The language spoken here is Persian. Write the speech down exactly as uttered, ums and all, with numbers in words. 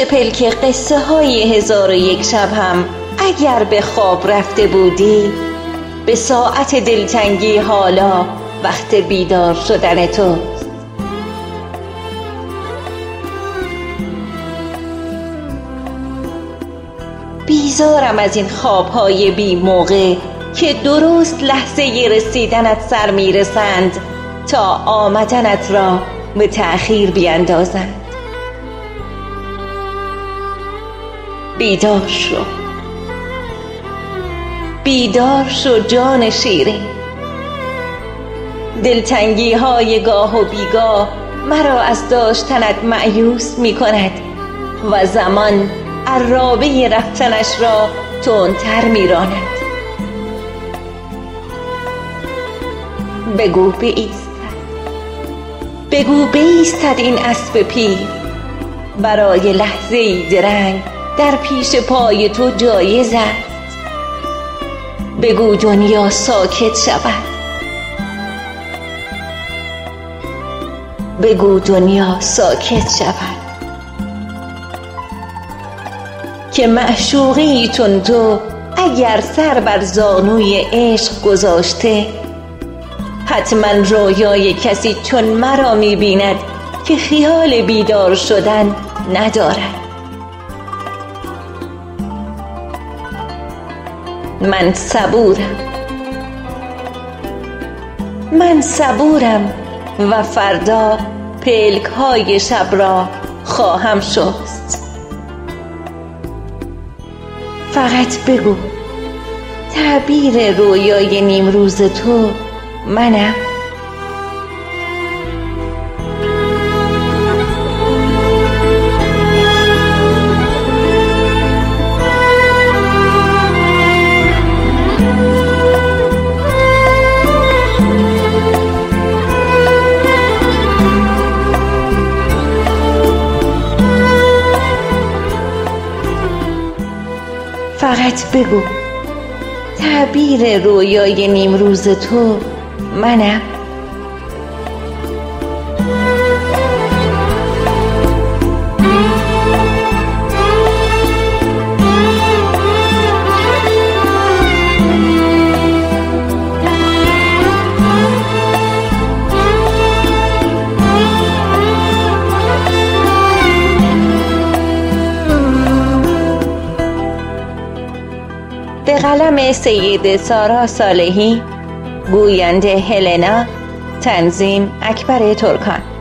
چه پلک قصه های هزار و یک شب هم اگر به خواب رفته بودی، به ساعت دلتنگی حالا وقت بیدار شدن توست. بیزارم از این خوابهای بی موقع که درست لحظه رسیدنت سر میرسند تا آمدنت را به تأخیر بیندازند. بیدار شو، بیدار شو جان شیرین. دلتنگی های گاه و بیگاه مرا از داشتنت مأیوس می کند و زمان عرابه رفتنش را تندتر می راند. بگو بایستد، بگو بایستد این اسب پیر، برای لحظه ای درنگ در پیش پای تو جایز است. بگو دنیا ساکت شود، بگو دنیا ساکت شود که معشوقی چون تو اگر سر بر زانوی عشق گذاشته، حتما رویای کسی چون مرا می‌بیند که خیال بیدار شدن ندارد. من صبورم، من صبورم و فردا پلک های شب را خواهم شست. فقط بگو تعبیر رویای نیمروز تو منم. فقط بگو تعبیر رویای نیمروز تو منم. به قلم سید سارا صالحی، گوینده هلنا، تنظیم اکبر ترکان.